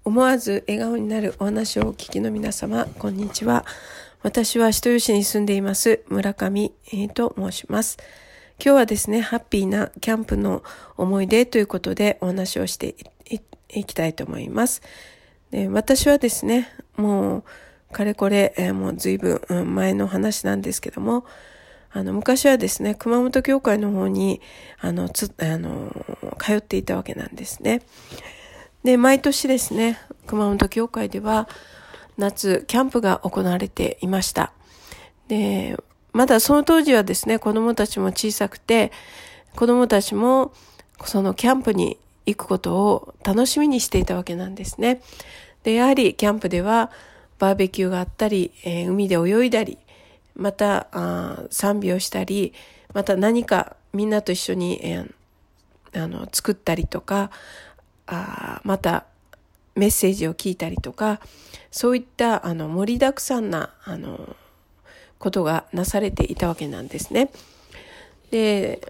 思わず笑顔になるお話をお聞きの皆様、こんにちは。私は人吉に住んでいます村上と申します。今日はですね、ハッピーなキャンプの思い出ということでお話をしていきたいと思います。で、私はですね、もうかれこれ、もう随分前の話なんですけども、昔はですね、熊本教会の方に通っていたわけなんですね。で、毎年ですね、熊本教会では夏キャンプが行われていました。で、まだその当時はですね、子供たちも小さくて、子供たちもそのキャンプに行くことを楽しみにしていたわけなんですね。で、やはりキャンプではバーベキューがあったり、海で泳いだり、また賛美をしたり、また何かみんなと一緒に、作ったりとか、またメッセージを聞いたりとか、そういった盛りだくさんなことがなされていたわけなんですね。で、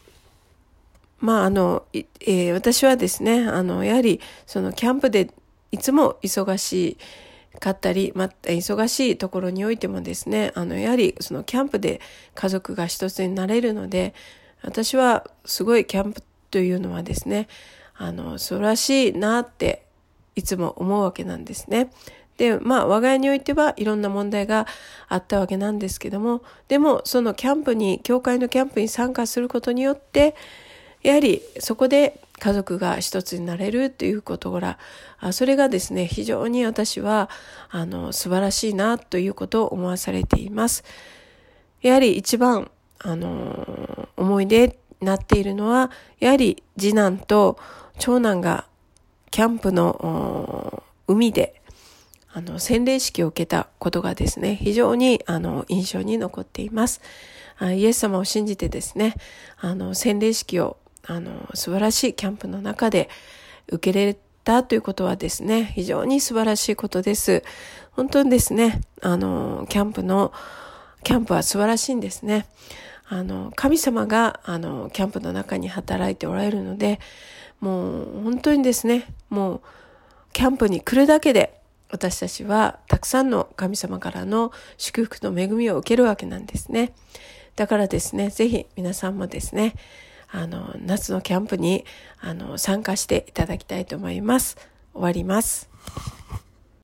私はですね、やはりそのキャンプでいつも忙しかったり、忙しいところにおいてもですね、やはりそのキャンプで家族が一つになれるので、私はすごいキャンプというのはですね、素晴らしいなっていつも思うわけなんですね。で、我が家においてはいろんな問題があったわけなんですけども、でもその教会のキャンプに参加することによって、やはりそこで家族が一つになれるということそれがですね、非常に私は素晴らしいなということを思わされています。やはり一番思い出になっているのは、やはり次男と長男がキャンプの海で洗礼式を受けたことがですね、非常に印象に残っています。イエス様を信じてですね、洗礼式を素晴らしいキャンプの中で受け入れたということはですね、非常に素晴らしいことです。本当にですね、キャンプは素晴らしいんですね。神様がキャンプの中に働いておられるので、もう本当にですね、もうキャンプに来るだけで私たちはたくさんの神様からの祝福の恵みを受けるわけなんですね。だからですね、ぜひ皆さんもですね、夏のキャンプに参加していただきたいと思います。終わります。